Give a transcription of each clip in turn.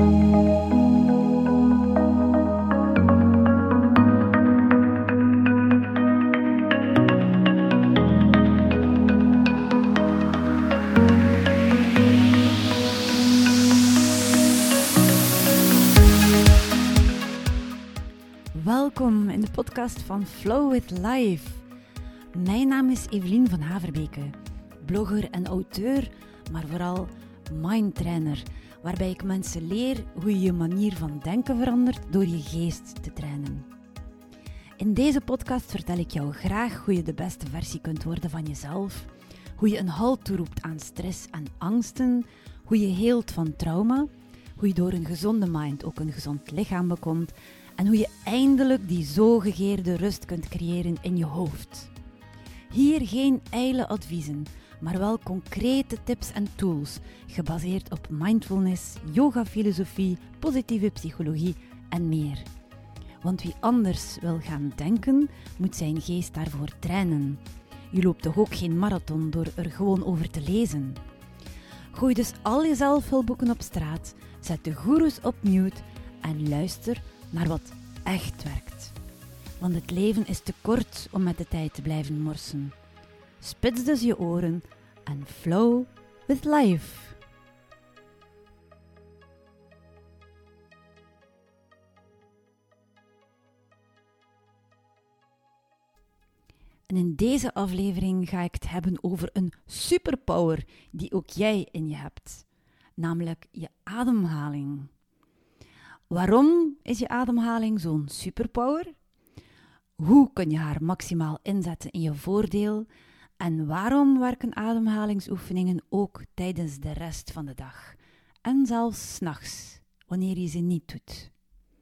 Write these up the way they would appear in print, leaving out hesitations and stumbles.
Welkom in de podcast van Flow with Life. Mijn naam is Evelien van Haverbeke, blogger en auteur, maar vooral mindtrainer, waarbij ik mensen leer hoe je je manier van denken verandert door je geest te trainen. In deze podcast vertel ik jou graag hoe je de beste versie kunt worden van jezelf, hoe je een halt toeroept aan stress en angsten, hoe je heelt van trauma, hoe je door een gezonde mind ook een gezond lichaam bekomt en hoe je eindelijk die zo begeerde rust kunt creëren in je hoofd. Hier geen ijle adviezen, maar wel concrete tips en tools, gebaseerd op mindfulness, yoga-filosofie, positieve psychologie en meer. Want wie anders wil gaan denken, moet zijn geest daarvoor trainen. Je loopt toch ook geen marathon door er gewoon over te lezen. Gooi dus al je zelfhulpboeken op straat, zet de goeroes op mute en luister naar wat echt werkt. Want het leven is te kort om met de tijd te blijven morsen. Spits dus je oren en flow with life. En in deze aflevering ga ik het hebben over een superpower die ook jij in je hebt. Namelijk je ademhaling. Waarom is je ademhaling zo'n superpower? Hoe kun je haar maximaal inzetten in je voordeel? En waarom werken ademhalingsoefeningen ook tijdens de rest van de dag? En zelfs 's nachts, wanneer je ze niet doet.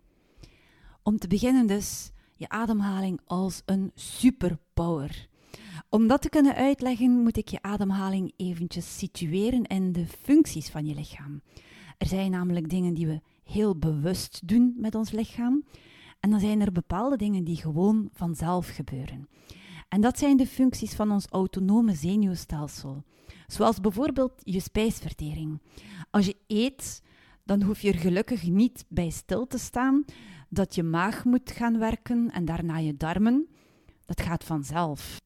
Om te beginnen dus, je ademhaling als een superpower. Om dat te kunnen uitleggen, moet ik je ademhaling eventjes situeren in de functies van je lichaam. Er zijn namelijk dingen die we heel bewust doen met ons lichaam. En dan zijn er bepaalde dingen die gewoon vanzelf gebeuren. En dat zijn de functies van ons autonome zenuwstelsel. Zoals bijvoorbeeld je spijsvertering. Als je eet, dan hoef je er gelukkig niet bij stil te staan dat je maag moet gaan werken en daarna je darmen. Dat gaat vanzelf.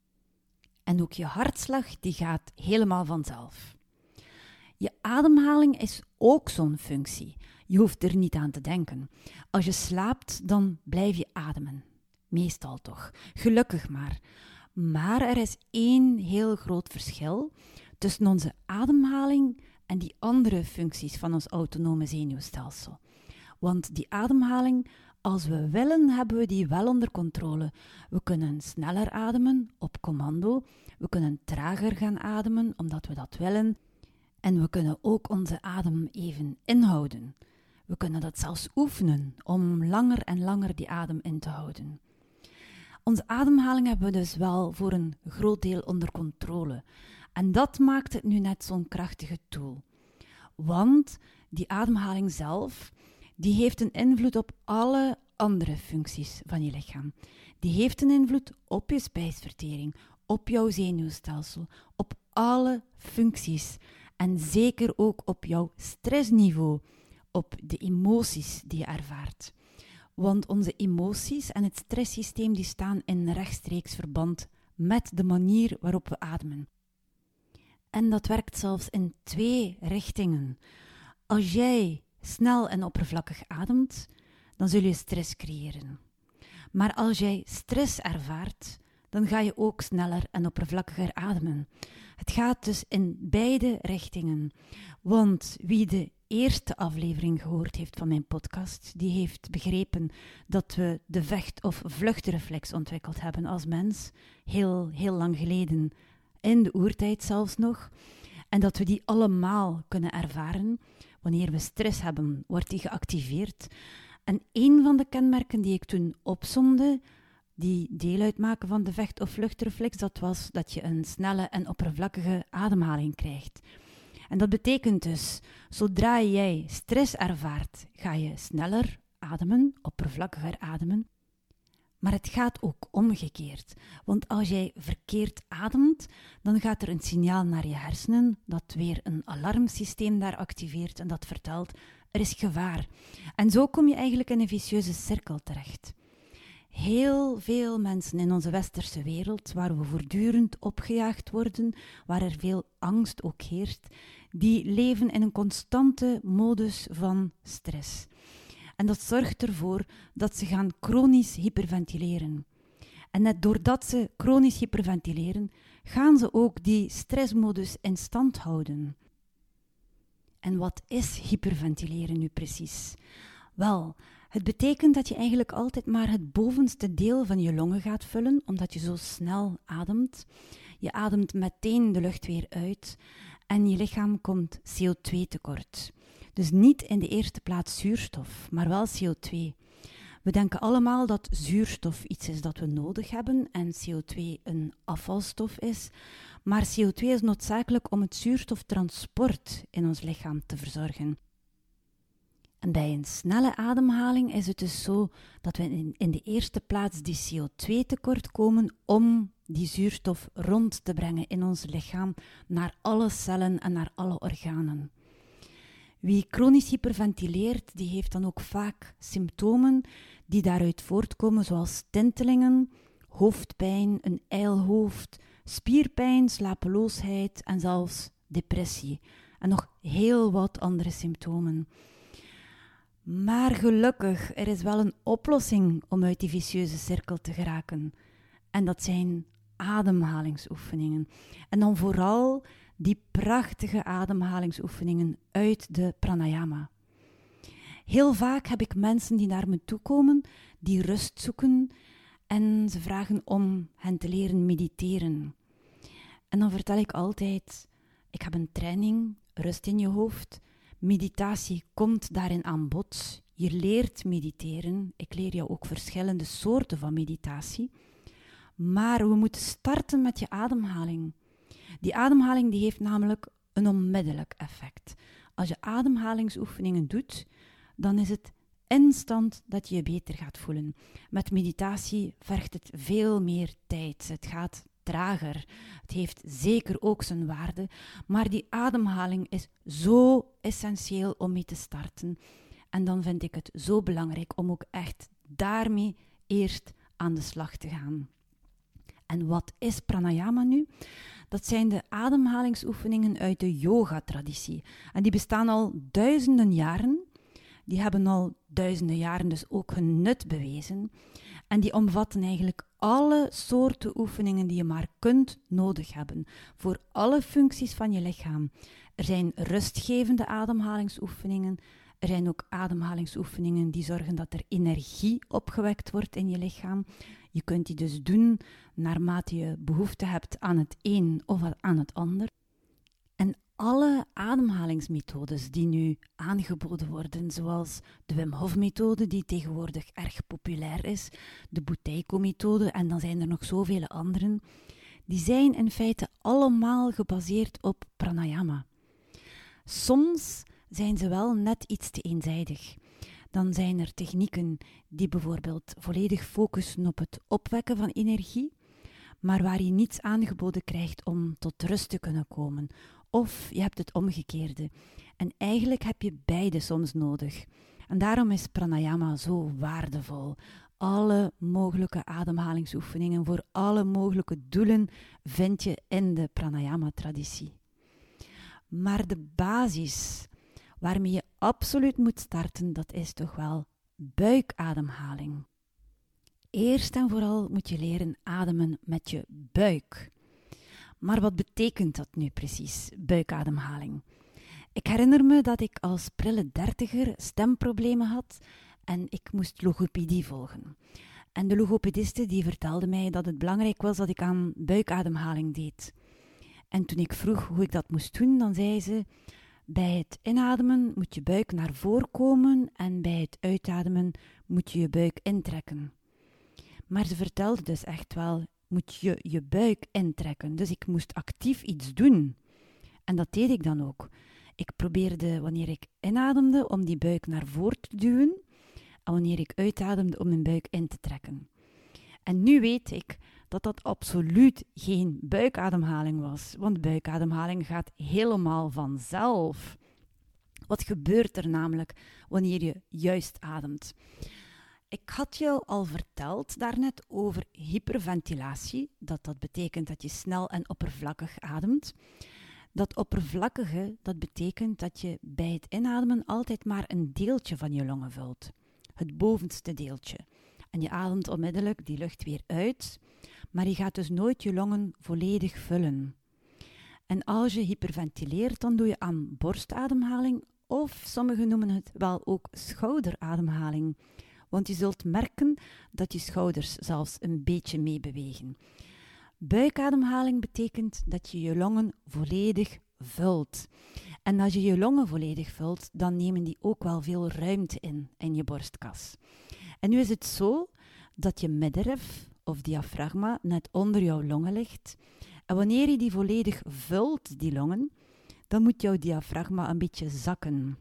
En ook je hartslag, die gaat helemaal vanzelf. Je ademhaling is ook zo'n functie. Je hoeft er niet aan te denken. Als je slaapt, dan blijf je ademen. Meestal toch. Gelukkig maar. Maar er is één heel groot verschil tussen onze ademhaling en die andere functies van ons autonome zenuwstelsel. Want die ademhaling, als we willen, hebben we die wel onder controle. We kunnen sneller ademen op commando. We kunnen trager gaan ademen, omdat we dat willen. En we kunnen ook onze adem even inhouden. We kunnen dat zelfs oefenen om langer en langer die adem in te houden. Onze ademhaling hebben we dus wel voor een groot deel onder controle. En dat maakt het nu net zo'n krachtige tool. Want die ademhaling zelf, die heeft een invloed op alle andere functies van je lichaam. Die heeft een invloed op je spijsvertering, op jouw zenuwstelsel, op alle functies. En zeker ook op jouw stressniveau, op de emoties die je ervaart. Want onze emoties en het stresssysteem die staan in rechtstreeks verband met de manier waarop we ademen. En dat werkt zelfs in 2 richtingen. Als jij snel en oppervlakkig ademt, dan zul je stress creëren. Maar als jij stress ervaart, dan ga je ook sneller en oppervlakkiger ademen. Het gaat dus in beide richtingen. Want wie de eerste aflevering gehoord heeft van mijn podcast, die heeft begrepen dat we de vecht- of vluchtreflex ontwikkeld hebben als mens. Heel lang geleden, in de oertijd zelfs nog. En dat we die allemaal kunnen ervaren. Wanneer we stress hebben, wordt die geactiveerd. En een van de kenmerken die ik toen opsomde, die deel uitmaken van de vecht- of vluchtreflex, dat was dat je een snelle en oppervlakkige ademhaling krijgt. En dat betekent dus, zodra jij stress ervaart, ga je sneller ademen, oppervlakkiger ademen. Maar het gaat ook omgekeerd. Want als jij verkeerd ademt, dan gaat er een signaal naar je hersenen dat weer een alarmsysteem daar activeert en dat vertelt: er is gevaar. En zo kom je eigenlijk in een vicieuze cirkel terecht. Heel veel mensen in onze westerse wereld, waar we voortdurend opgejaagd worden, waar er veel angst ook heerst, die leven in een constante modus van stress. En dat zorgt ervoor dat ze gaan chronisch hyperventileren. En net doordat ze chronisch hyperventileren, gaan ze ook die stressmodus in stand houden. En wat is hyperventileren nu precies? Wel, het betekent dat je eigenlijk altijd maar het bovenste deel van je longen gaat vullen, omdat je zo snel ademt. Je ademt meteen de lucht weer uit en je lichaam komt CO2 tekort. Dus niet in de eerste plaats zuurstof, maar wel CO2. We denken allemaal dat zuurstof iets is dat we nodig hebben en CO2 een afvalstof is. Maar CO2 is noodzakelijk om het zuurstoftransport in ons lichaam te verzorgen. En bij een snelle ademhaling is het dus zo dat we in de eerste plaats die CO2 tekort komen om die zuurstof rond te brengen in ons lichaam naar alle cellen en naar alle organen. Wie chronisch hyperventileert, die heeft dan ook vaak symptomen die daaruit voortkomen, zoals tintelingen, hoofdpijn, een ijl hoofd, spierpijn, slapeloosheid en zelfs depressie. En nog heel wat andere symptomen. Maar gelukkig, er is wel een oplossing om uit die vicieuze cirkel te geraken. En dat zijn ademhalingsoefeningen. En dan vooral die prachtige ademhalingsoefeningen uit de pranayama. Heel vaak heb ik mensen die naar me toe komen, die rust zoeken en ze vragen om hen te leren mediteren. En dan vertel ik altijd, ik heb een training, rust in je hoofd. Meditatie komt daarin aan bod. Je leert mediteren. Ik leer jou ook verschillende soorten van meditatie. Maar we moeten starten met je ademhaling. Die ademhaling die heeft namelijk een onmiddellijk effect. Als je ademhalingsoefeningen doet, dan is het instant dat je je beter gaat voelen. Met meditatie vergt het veel meer tijd. Het gaat trager. Het heeft zeker ook zijn waarde, maar die ademhaling is zo essentieel om mee te starten. En dan vind ik het zo belangrijk om ook echt daarmee eerst aan de slag te gaan. En wat is pranayama nu? Dat zijn de ademhalingsoefeningen uit de yoga-traditie. En die bestaan al duizenden jaren. Die hebben al duizenden jaren dus ook hun nut bewezen. En die omvatten eigenlijk alle soorten oefeningen die je maar kunt nodig hebben. Voor alle functies van je lichaam. Er zijn rustgevende ademhalingsoefeningen. Er zijn ook ademhalingsoefeningen die zorgen dat er energie opgewekt wordt in je lichaam. Je kunt die dus doen naarmate je behoefte hebt aan het een of aan het ander. En alle ademhalingsmethodes die nu aangeboden worden, zoals de Wim Hof methode die tegenwoordig erg populair is, de Buteyko methode en dan zijn er nog zoveel anderen, die zijn in feite allemaal gebaseerd op pranayama. Soms zijn ze wel net iets te eenzijdig. Dan zijn er technieken die bijvoorbeeld volledig focussen op het opwekken van energie, maar waar je niets aangeboden krijgt om tot rust te kunnen komen. Of je hebt het omgekeerde. En eigenlijk heb je beide soms nodig. En daarom is pranayama zo waardevol. Alle mogelijke ademhalingsoefeningen voor alle mogelijke doelen vind je in de pranayama-traditie. Maar de basis waarmee je absoluut moet starten, dat is toch wel buikademhaling. Eerst en vooral moet je leren ademen met je buik. Maar wat betekent dat nu precies, buikademhaling? Ik herinner me dat ik als prille dertiger stemproblemen had en ik moest logopedie volgen. En de logopediste die vertelde mij dat het belangrijk was dat ik aan buikademhaling deed. En toen ik vroeg hoe ik dat moest doen, dan zei ze: bij het inademen moet je buik naar voren komen en bij het uitademen moet je je buik intrekken. Maar ze vertelde dus echt wel, moet je je buik intrekken. Dus ik moest actief iets doen. En dat deed ik dan ook. Ik probeerde, wanneer ik inademde, om die buik naar voren te duwen. En wanneer ik uitademde, om mijn buik in te trekken. En nu weet ik dat dat absoluut geen buikademhaling was. Want buikademhaling gaat helemaal vanzelf. Wat gebeurt er namelijk wanneer je juist ademt? Ik had jou al verteld daarnet over hyperventilatie. Dat betekent dat je snel en oppervlakkig ademt. Dat oppervlakkige, dat betekent dat je bij het inademen altijd maar een deeltje van je longen vult. Het bovenste deeltje. En je ademt onmiddellijk die lucht weer uit, maar je gaat dus nooit je longen volledig vullen. En als je hyperventileert, dan doe je aan borstademhaling, of sommigen noemen het wel ook schouderademhaling. Want je zult merken dat je schouders zelfs een beetje meebewegen. Buikademhaling betekent dat je je longen volledig vult. En als je je longen volledig vult, dan nemen die ook wel veel ruimte in je borstkas. En nu is het zo dat je middenrif of diafragma net onder jouw longen ligt. En wanneer je die volledig vult, die longen, dan moet jouw diafragma een beetje zakken.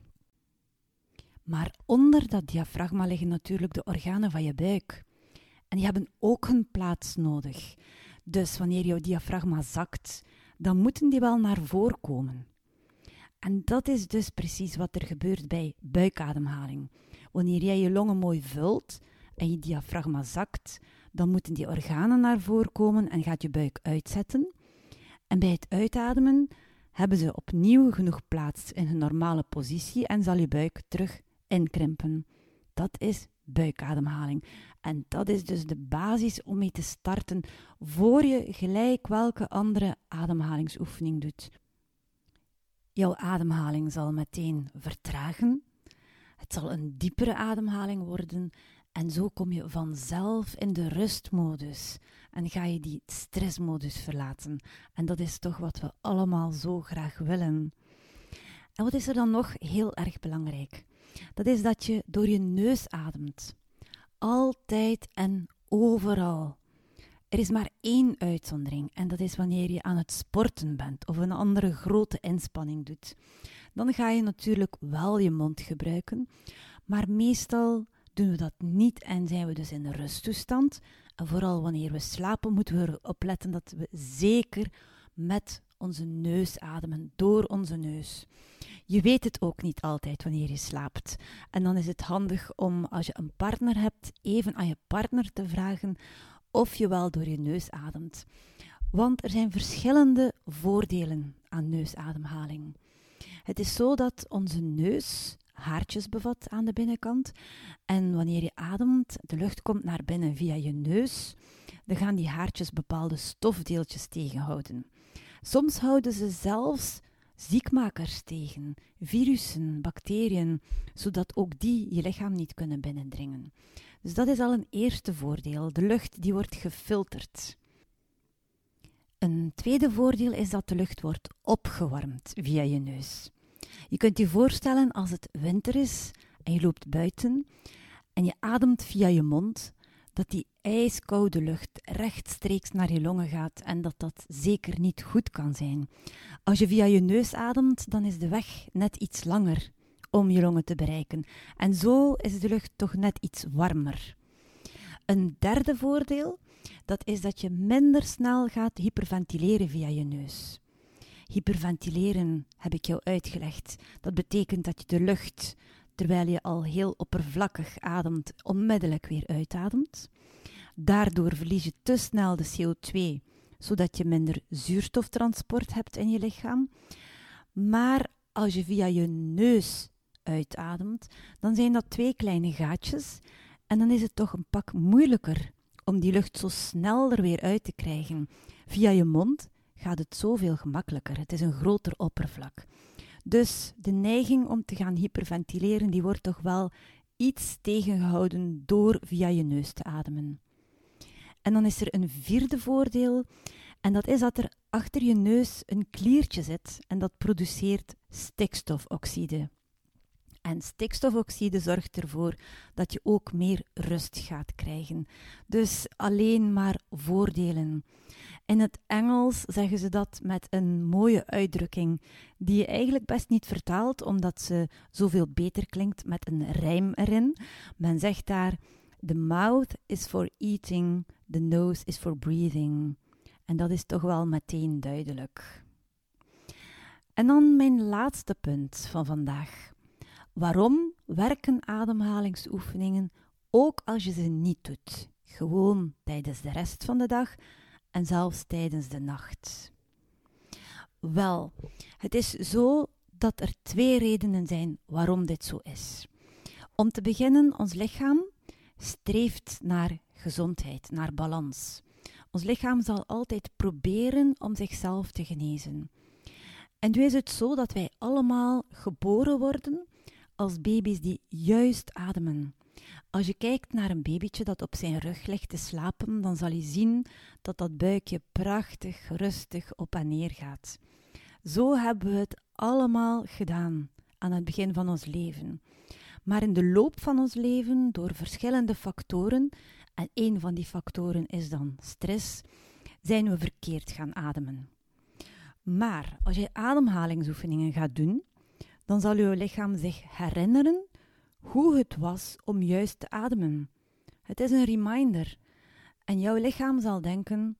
Maar onder dat diafragma liggen natuurlijk de organen van je buik. En die hebben ook een plaats nodig. Dus wanneer jouw diafragma zakt, dan moeten die wel naar voren komen. En dat is dus precies wat er gebeurt bij buikademhaling. Wanneer jij je longen mooi vult en je diafragma zakt, dan moeten die organen naar voren komen en gaat je buik uitzetten. En bij het uitademen hebben ze opnieuw genoeg plaats in hun normale positie en zal je buik terug inkrimpen. Dat is buikademhaling. En dat is dus de basis om mee te starten voor je gelijk welke andere ademhalingsoefening doet. Jouw ademhaling zal meteen vertragen. Het zal een diepere ademhaling worden en zo kom je vanzelf in de rustmodus en ga je die stressmodus verlaten. En dat is toch wat we allemaal zo graag willen. En wat is er dan nog heel erg belangrijk? Dat is dat je door je neus ademt. Altijd en overal. Er is maar één uitzondering en dat is wanneer je aan het sporten bent of een andere grote inspanning doet. Dan ga je natuurlijk wel je mond gebruiken, maar meestal doen we dat niet en zijn we dus in de rusttoestand. En vooral wanneer we slapen moeten we erop letten dat we zeker met onze neus ademen, door onze neus. Je weet het ook niet altijd wanneer je slaapt. En dan is het handig om, als je een partner hebt, even aan je partner te vragen of je wel door je neus ademt. Want er zijn verschillende voordelen aan neusademhaling. Het is zo dat onze neus haartjes bevat aan de binnenkant. En wanneer je ademt, de lucht komt naar binnen via je neus, dan gaan die haartjes bepaalde stofdeeltjes tegenhouden. Soms houden ze zelfs ziekmakers tegen, virussen, bacteriën, zodat ook die je lichaam niet kunnen binnendringen. Dus dat is al een eerste voordeel. De lucht die wordt gefilterd. Een tweede voordeel is dat de lucht wordt opgewarmd via je neus. Je kunt je voorstellen als het winter is en je loopt buiten en je ademt via je mond, dat die ijskoude lucht rechtstreeks naar je longen gaat en dat dat zeker niet goed kan zijn. Als je via je neus ademt, dan is de weg net iets langer om je longen te bereiken. En zo is de lucht toch net iets warmer. Een derde voordeel, dat is dat je minder snel gaat hyperventileren via je neus. Hyperventileren heb ik jou uitgelegd. Dat betekent dat je de lucht, terwijl je al heel oppervlakkig ademt, onmiddellijk weer uitademt. Daardoor verlies je te snel de CO2, zodat je minder zuurstoftransport hebt in je lichaam. Maar als je via je neus uitademt, dan zijn dat 2 kleine gaatjes en dan is het toch een pak moeilijker om die lucht zo snel er weer uit te krijgen. Via je mond gaat het zoveel gemakkelijker. Het is een groter oppervlak. Dus de neiging om te gaan hyperventileren, die wordt toch wel iets tegengehouden door via je neus te ademen. En dan is er een vierde voordeel, en dat is dat er achter je neus een kliertje zit en dat produceert stikstofoxide. En stikstofoxide zorgt ervoor dat je ook meer rust gaat krijgen. Dus alleen maar voordelen. In het Engels zeggen ze dat met een mooie uitdrukking, die je eigenlijk best niet vertaalt, omdat ze zoveel beter klinkt met een rijm erin. Men zegt daar, the mouth is for eating, the nose is for breathing. En dat is toch wel meteen duidelijk. En dan mijn laatste punt van vandaag. Waarom werken ademhalingsoefeningen ook als je ze niet doet? Gewoon tijdens de rest van de dag en zelfs tijdens de nacht. Wel, het is zo dat er 2 redenen zijn waarom dit zo is. Om te beginnen, ons lichaam streeft naar gezondheid, naar balans. Ons lichaam zal altijd proberen om zichzelf te genezen. En nu is het zo dat wij allemaal geboren worden als baby's die juist ademen. Als je kijkt naar een babytje dat op zijn rug ligt te slapen, dan zal je zien dat dat buikje prachtig, rustig op en neer gaat. Zo hebben we het allemaal gedaan aan het begin van ons leven. Maar in de loop van ons leven, door verschillende factoren, en één van die factoren is dan stress, zijn we verkeerd gaan ademen. Maar als je ademhalingsoefeningen gaat doen, dan zal je lichaam zich herinneren hoe het was om juist te ademen. Het is een reminder. En jouw lichaam zal denken,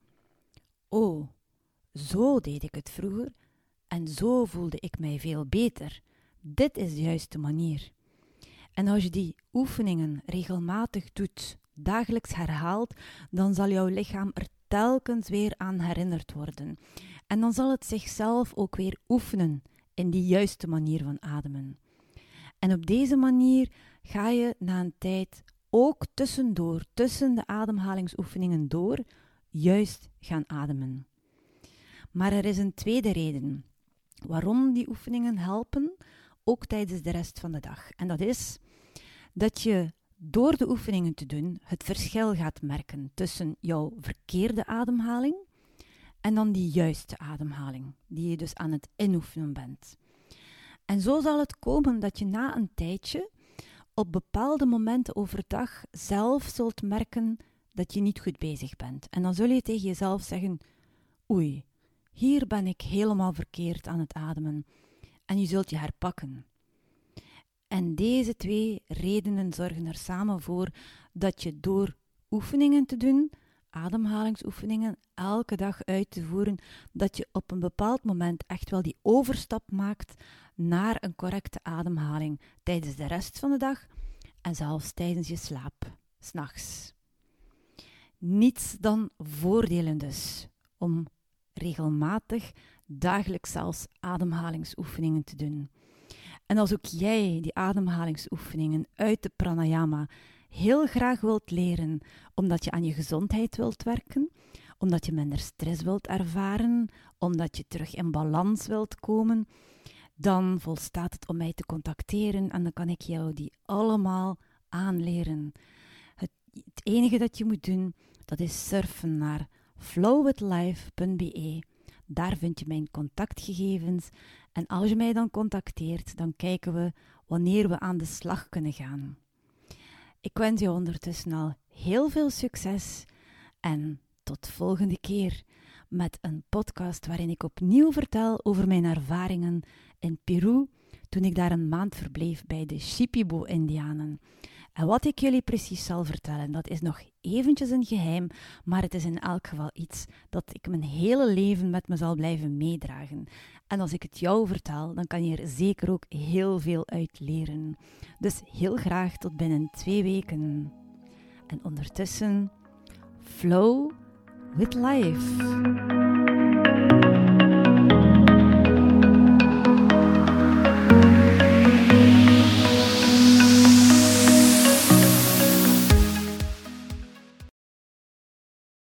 oh, zo deed ik het vroeger en zo voelde ik mij veel beter. Dit is de juiste manier. En als je die oefeningen regelmatig doet, dagelijks herhaalt, dan zal jouw lichaam er telkens weer aan herinnerd worden. En dan zal het zichzelf ook weer oefenen in die juiste manier van ademen. En op deze manier ga je na een tijd ook tussendoor, tussen de ademhalingsoefeningen door, juist gaan ademen. Maar er is een tweede reden waarom die oefeningen helpen, ook tijdens de rest van de dag. En dat is dat je door de oefeningen te doen het verschil gaat merken tussen jouw verkeerde ademhaling en dan die juiste ademhaling, die je dus aan het inoefenen bent. En zo zal het komen dat je na een tijdje op bepaalde momenten overdag zelf zult merken dat je niet goed bezig bent. En dan zul je tegen jezelf zeggen, oei, hier ben ik helemaal verkeerd aan het ademen. En je zult je herpakken. En deze 2 redenen zorgen er samen voor dat je door oefeningen te doen, ademhalingsoefeningen elke dag uit te voeren, dat je op een bepaald moment echt wel die overstap maakt naar een correcte ademhaling tijdens de rest van de dag en zelfs tijdens je slaap, 's nachts. Niets dan voordelen dus om regelmatig, dagelijks zelfs ademhalingsoefeningen te doen. En als ook jij die ademhalingsoefeningen uit de pranayama heel graag wilt leren, omdat je aan je gezondheid wilt werken, omdat je minder stress wilt ervaren, omdat je terug in balans wilt komen, dan volstaat het om mij te contacteren en dan kan ik jou die allemaal aanleren. Het enige dat je moet doen, dat is surfen naar flowwithlife.be. Daar vind je mijn contactgegevens en als je mij dan contacteert, dan kijken we wanneer we aan de slag kunnen gaan. Ik wens je ondertussen al heel veel succes en tot volgende keer met een podcast waarin ik opnieuw vertel over mijn ervaringen in Peru toen ik daar een maand verbleef bij de Shipibo-Indianen. En wat ik jullie precies zal vertellen, dat is nog eventjes een geheim, maar het is in elk geval iets dat ik mijn hele leven met me zal blijven meedragen. En als ik het jou vertel, dan kan je er zeker ook heel veel uit leren. Dus heel graag tot binnen 2 weken. En ondertussen, flow with life.